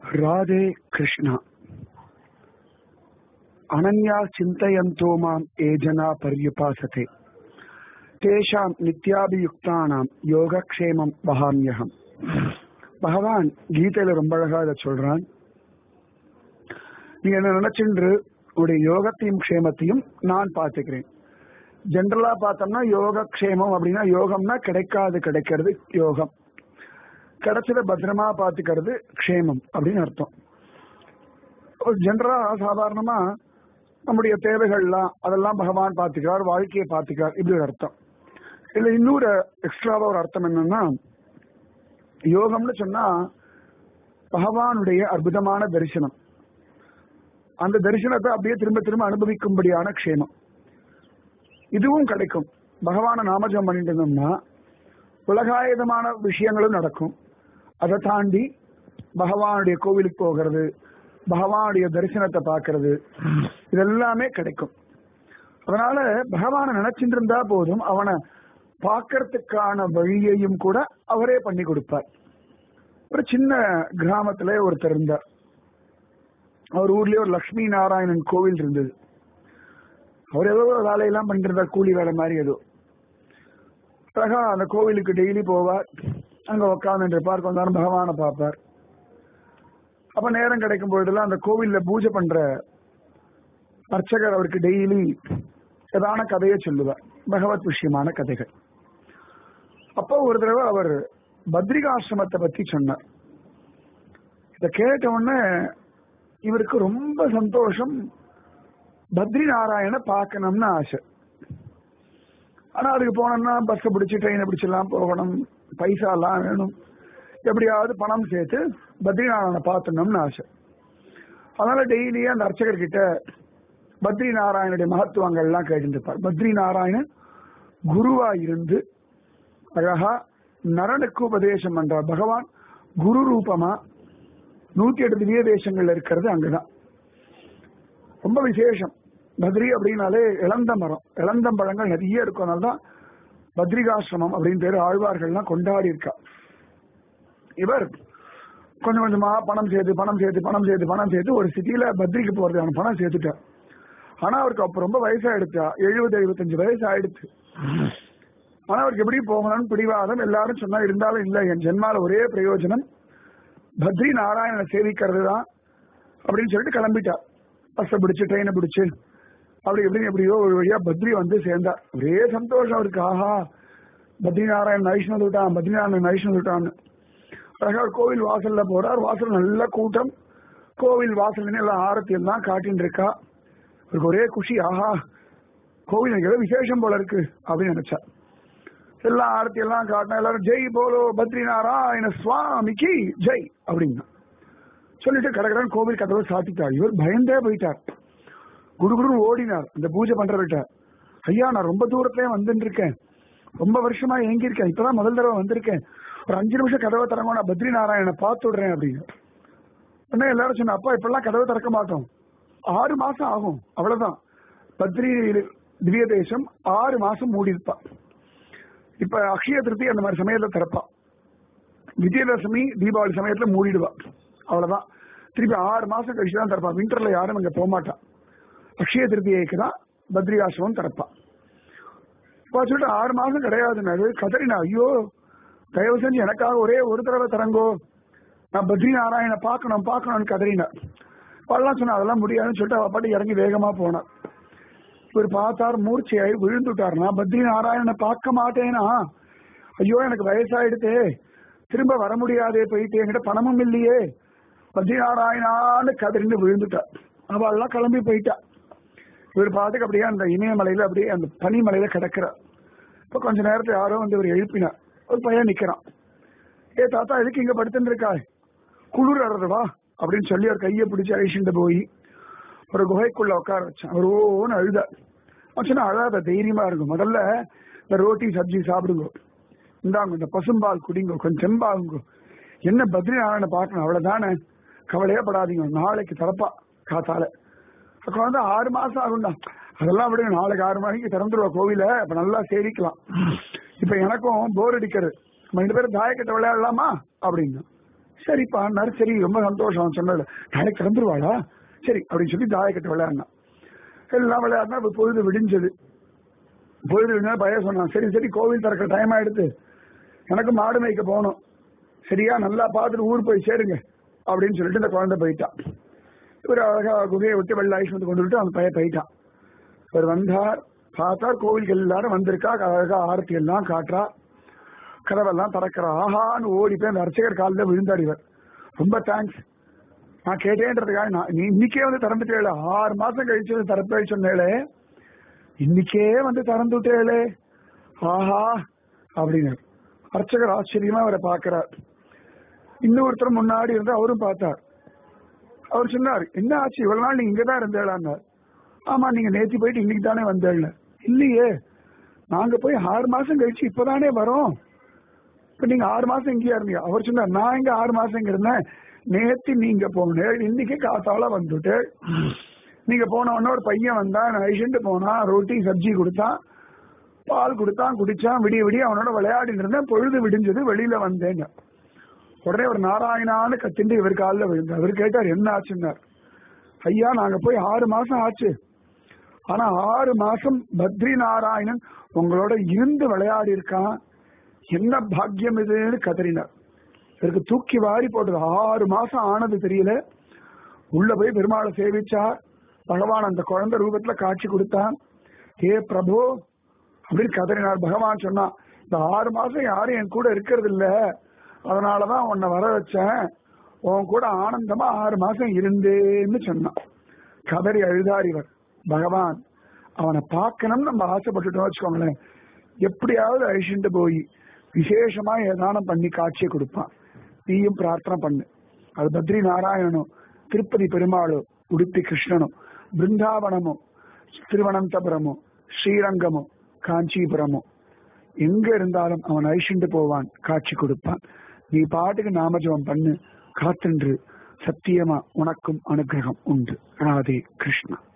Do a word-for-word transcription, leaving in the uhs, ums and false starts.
राधे कृष्ण अनन्या चिंतयन्तो मां ये जना पर्युपासते तेषां नित्याभियुक्तानां योगक्षेमं वहाम्यहम्. பகவான் கீதையில ரொம்ப அழகா இதை சொல்றான். நீ என்ன நினைச்சுன்று உடைய யோகத்தையும் க்ஷேமத்தையும் நான் பார்த்துக்கிறேன். ஜென்ரலா பார்த்தோம்னா யோக க்ஷேமம் அப்படின்னா யோகம்னா கிடைக்காது கிடைக்கிறது யோகம், கிடைச்சத பத்திரமா பார்த்துக்கிறது க்ஷேமம் அப்படின்னு அர்த்தம். ஜென்ரலா சாதாரணமா நம்முடைய தேவைகள்லாம் அதெல்லாம் பகவான் பார்த்துக்கிறார், வாழ்க்கையை பார்த்துக்கிறார் இப்படி ஒரு அர்த்தம். இல்ல இன்னொரு எக்ஸ்ட்ராவா ஒரு அர்த்தம் என்னன்னா, யோகம்னு சொன்னா பகவானுடைய அற்புதமான தரிசனம், அந்த தரிசனத்தை அப்படியே திரும்ப திரும்ப அனுபவிக்கும்படியான க்ஷேமம் இதுவும் கிடைக்கும். பகவான நாமஜம் பண்ணிட்டு இருந்தோம்னா உலகாயுதமான விஷயங்களும் நடக்கும். அதை தாண்டி பகவானுடைய கோவிலுக்கு போகிறது, பகவானுடைய தரிசனத்தை பார்க்கறது, இதெல்லாமே கிடைக்கும். அதனால பகவானை நினைச்சிட்டு இருந்தா போதும், அவனை பார்க்கறதுக்கான வழியையும் கூட அவரே பண்ணி கொடுப்பார். ஒரு சின்ன கிராமத்துல ஒருத்தர் இருந்தார். அவர் ஊர்லயே ஒரு லட்சுமி நாராயணன் கோவில் இருந்தது. அவர் ஏதோ வேலையெல்லாம் பண்ணிட்டு இருந்தார், கூலி வேலை மாதிரி ஏதோ. அழகா அந்த கோவிலுக்கு டெய்லி போவார், அங்க உட்கார்ந்து இருப்பார், கொஞ்ச நேரம் பகவானை பார்ப்பார். அப்ப நேரம் கிடைக்கும் பொழுதுலாம் அந்த கோவில்ல பூஜை பண்ற அர்ச்சகர் அவருக்கு டெய்லி ஏதான கதையை சொல்லுவார், பகவத் விஷயமான கதைகள். அப்போ ஒரு தடவை அவர் பத்ரிகாசிரமத்தை பத்தி சொன்னார். இத கேட்ட உடனே இவருக்கு ரொம்ப சந்தோஷம், பத்ரி நாராயண பார்க்கணும்னு ஆசை. ஆனா அதுக்கு போனோம்னா பஸ் பிடிச்சி ட்ரெயினை பிடிச்செல்லாம் போகணும், பைசா எல்லாம் வேணும், எப்படியாவது பணம் சேர்த்து பத்ரி நாராயண பார்க்கணும்னு ஆசை. அதனால டெய்லியே அந்த அர்ச்சகர் கிட்ட பத்ரி நாராயணுடைய மகத்துவங்கள் எல்லாம் கேட்டு இருப்பார். பத்ரி நாராயணன் குருவா இருந்து அழகா நரனுக்கு உபதேசம் பண்றார். பகவான் குரு ரூபமா நூத்தி எட்டு திவ்ய தேசங்கள்ல இருக்கிறது அங்கதான் ரொம்ப விசேஷம். பத்ரி அப்படின்னாலே இளந்த மரம், இளந்தம்பழங்கள் நிறைய இருக்கும். அதனால்தான் பத்ரிகாசிரமம் அப்படின்னு பேரு ஆழ்வார்கள்லாம் கொண்டாடி இருக்கா. இவர் கொஞ்சம் கொஞ்சமா பணம் சேர்த்து பணம் சேர்த்து பணம் சேர்த்து பணம் சேர்த்து ஒரு சிட்டியில பத்ரிக்கு போறதுக்கான பணம் சேர்த்துட்டார். ஆனா அவருக்கு அப்ப ரொம்ப வயசாயிடுச்சா, எழுபது எழுபத்தஞ்சு வயசு ஆயிடுச்சு. ஆனா அவருக்கு எப்படி போகணும்னு பிடிவாதம். எல்லாரும் சொன்னா இருந்தாலும் இல்ல, என் ஜென்மால ஒரே பிரயோஜனம் பத்ரி நாராயணனை சேவிக்கிறது தான் அப்படின்னு சொல்லிட்டு கிளம்பிட்டார். பஸ்ஸை பிடிச்சு ட்ரெயினை பிடிச்சு அப்படி எப்படின்னு எப்படியோ ஒரு வழியா பத்ரி வந்து சேர்ந்தார். ஒரே சந்தோஷம் அவருக்கு, ஆஹா பத்ரி நாராயணன் நைஷ்ணு விட்டான், பத்ரி நாராயணன் நைஷ்ணு விட்டான்னு. அழகா கோவில் வாசல்ல போறார். வாசல் நல்ல கூட்டம், கோவில் வாசல் எல்லாம் ஆரத்தி எல்லாம் காட்டின்னு இருக்கா. அவருக்கு ஒரே குஷி, ஆஹா கோவில் ஏதோ விசேஷம் போல இருக்கு அப்படின்னு நினைச்சா. எல்லாம் ஆரத்தி எல்லாம் காட்டினா எல்லாரும் ஜெய் போலோ பத்ரி நாராயண சுவாமிக்கு ஜெய் அப்படின்னா சொல்லிட்டு கடற்கடன் கோவில் கதவை சாத்திட்டார். இவர் பயந்தே போயிட்டார், குடுகுடு ஓடினார் அந்த பூஜை பண்றவர்கிட்ட. ஐயா நான் ரொம்ப தூரத்துலயே வந்துட்டு இருக்கேன், ரொம்ப வருஷமா ஏங்கி இருக்கேன், இப்பதான் முதல் தடவை வந்திருக்கேன், ஒரு அஞ்சு நிமிஷம் கதவை திறங்க, நான் பத்ரி நாராயணனை பார்த்து விடுறேன் அப்படின்னு. உடனே எல்லாரும் சொன்ன, அப்பா இப்பெல்லாம் கதவை திறக்க மாட்டோம், ஆறு மாசம் ஆகும் அவ்வளவுதான். பத்ரி திவ்ய தேசம் ஆறு மாசம் மூடி இருப்பா. இப்ப அக்ஷய திருப்தி அந்த மாதிரி சமயத்துல திறப்பா, விஜயதசமி தீபாவளி சமயத்துல மூடிடுவா, அவ்வளவுதான். திருப்பி ஆறு மாசம் கழிச்சு தான் திறப்பா. விண்டர்ல யாரும் அங்க போக மாட்டா. அக்ஷய திருப்திக்கு தான் பத்ரி ஆசிரமம் திறப்பா. இப்ப சொல்லிட்டு ஆறு மாசம் கிடையாதுன்னு கதறினா, ஐயோ தயவு செஞ்சு எனக்காக ஒரே ஒரு தடவை தரங்கோ, நான் பத்ரி நாராயண பார்க்கணும் பார்க்கணும்னு கதறினா. அவெல்லாம் சொன்னா அதெல்லாம் முடியாதுன்னு சொல்லிட்டு அவ பாட்டு இறங்கி வேகமா போனார். இவர் பார்த்தார், மூர்ச்சையாயி விழுந்துட்டார். நான் பத்ரி நாராயணனை பார்க்க மாட்டேனா, ஐயோ எனக்கு வயசாயிடுதே, திரும்ப வர முடியாதே, போயிட்டு என்கிட்ட பணமும் இல்லையே, பத்ரி நாராயணான்னு கதறிந்து விழுந்துட்டார். அவள்லாம் கிளம்பி போயிட்டா. இவர் பார்த்துக்கு அப்படியே அந்த இமயமலையில அப்படியே அந்த பனிமலையில கிடக்கிறார். இப்ப கொஞ்ச நேரத்துல யாரோ வந்து இவர் எழுப்பினார். ஒரு பையன் நிக்கிறான். ஏ தாத்தா எதுக்கு இங்க படுத்துட்டு இருக்காய், குளிர் அறதுவா அப்படின்னு சொல்லி அவர் கையை பிடிச்சி அழிச்சுட்டு போய் ஒரு குகைக்குள்ள உட்கார வச்சான். அவர் ஓன்னு அழுத. சொன்னா அழாத, தைரியமா இருக்கும், முதல்ல இந்த ரோட்டி சப்ஜி சாப்பிடுங்க, இந்தாங்க இந்த பசும்பால் குடிங்க, கொஞ்சம் செம்பாகுங்க, என்ன பத்ரி நாராயணனை பார்க்கணும் அவ்வளவுதானே, கவலையே படாதீங்க, நாளைக்கு திறப்பா காத்தால. அப்ப வந்து ஆறு மாசம் ஆகும்டா, அதெல்லாம் விடுங்க, நாளைக்கு ஆறு மணிக்கு திறந்துருவா கோவில, அப்ப நல்லா சேவிக்கலாம். இப்ப எனக்கும் போர் அடிக்கிறது, நம்ம ரெண்டு பேரும் தாயக்கட்டை விளையாடலாமா அப்படின்னா, சரிப்பான்னாரு. சரி ரொம்ப சந்தோஷம் சொன்னல, நாளைக்கு திறந்துருவாளா, சரி அப்படின்னு சொல்லி தாயக்கட்டு விளையாடினான். எல்லாம் விளையாடினா இப்ப பொழுது விடிஞ்சது. பொழுது விடிஞ்சா பையன் சொன்னான், சரி சரி கோவில் திறக்கிற டைம் ஆயிடுத்து, எனக்கு மாடு மேய்க்க போகணும், சரியா நல்லா பார்த்துட்டு ஊர் போய் சேருங்க அப்படின்னு சொல்லிட்டு இந்த குழந்தை போயிட்டான். இவர் அழகா குகையை விட்டு வெள்ள ஐஸ் வந்து கொண்டு விட்டு அந்த பையன் போயிட்டான். இவர் வந்தார், பார்த்தார் கோவிலுக்கு எல்லாரும் வந்திருக்கா, அழகா ஆரத்தி எல்லாம் காட்டுறா, கதவெல்லாம் திறக்கிறா. ஆஹான்னு ஓடி போய் அந்த அர்ச்சகர் காலில் விழுந்தார். இவர் ரொம்ப தேங்க்ஸ், நான் கேட்டேன்றதுக்காக நான் நீ இன்னைக்கே வந்து திறந்துட்டேளே, ஆறு மாசம் கழிச்சு வந்து திறப்பே சொன்னேளே, இன்னைக்கே வந்து திறந்து விட்டேளே, ஆஹா அப்படின்னு அர்ச்சகர் ஆச்சரியமா அவரை பார்க்கிறார். இன்னொருத்தர் முன்னாடி இருந்து அவரும் பார்த்தார். அவர் சொன்னார், என்ன ஆச்சு இவ்வளவு நாள் நீங்க இங்கதான் இருந்தேளான்னார். ஆமா, நீங்க நேற்று போயிட்டு இன்னைக்கு தானே வந்தேள். இல்லையே, நாங்க போய் ஆறு மாசம் கழிச்சு இப்பதானே வரோம், இப்ப நீங்க ஆறு மாசம் இங்கேயா இருந்தீங்க. அவர் சொன்னார், நான் இங்க ஆறு மாசம் இங்க இருந்தேன், நேத்து நீங்க போனேன், இன்னைக்கு காத்தால வந்துட்டு நீங்க போன உடனே ஒரு பையன் வந்தான், ஐஷன்ட்டு போனா, ரொட்டி சப்ஜி கொடுத்தான், பால் கொடுத்தான், குடிச்சான், விடிய விடிய அவனோட விளையாடிட்டு இருந்தேன், பொழுது விடிஞ்சது வெளியில வந்தேங்க. உடனே ஒரு நாராயணான்னு கத்திண்டு இவர் காலில் விழுந்தார். அவர் கேட்டார், என்ன ஆச்சுன்னார். ஐயா நாங்க போய் ஆறு மாசம் ஆச்சு, ஆனா ஆறு மாசம் பத்ரி நாராயணன் உங்களோட இருந்து விளையாடி இருக்கான், என்ன பாக்கியம் இதுன்னு கதறினார். இவருக்கு தூக்கி வாரி போட்டது. ஆறு மாசம் ஆனது தெரியல. உள்ள போய் பெருமாளை சேவிச்சார். பகவான் அந்த குழந்தை ரூபத்துல காட்சி கொடுத்தான். ஏ பிரபு அப்படின்னு கதறினார். பகவான் சொன்னா, இந்த ஆறு மாசம் யாரும் என் கூட இருக்கிறது இல்ல, அதனாலதான் உன்னை வர வச்சேன், உன் கூட ஆனந்தமா ஆறு மாசம் இருந்தேன்னு சொன்னான். கதறி அழுதார் இவர். பகவான் அவனை பார்க்கணும்னு நம்ம ஆசைப்பட்டுட்டோம் வச்சுக்கோங்களேன், எப்படியாவது அழிச்சுட்டு போய் விசேஷமா ஏதானம் பண்ணி காட்சியை கொடுப்பான். நீயும் பிரார்த்தனை பண்ணு. அது பத்ரி நாராயணனும், திருப்பதி பெருமாளும், உடுப்பி கிருஷ்ணனும், பிருந்தாவனமும், திருவனந்தபுரமும், ஸ்ரீரங்கமும், காஞ்சிபுரமும், எங்க இருந்தாலும் அவன் அழிச்சுட்டு போவான், காட்சி கொடுப்பான். நீ பாட்டுக்கு நாமஜபம் பண்ணு, காத்துன்று, சத்தியமா உனக்கும் அனுகிரகம் உண்டு. ராதே கிருஷ்ணா.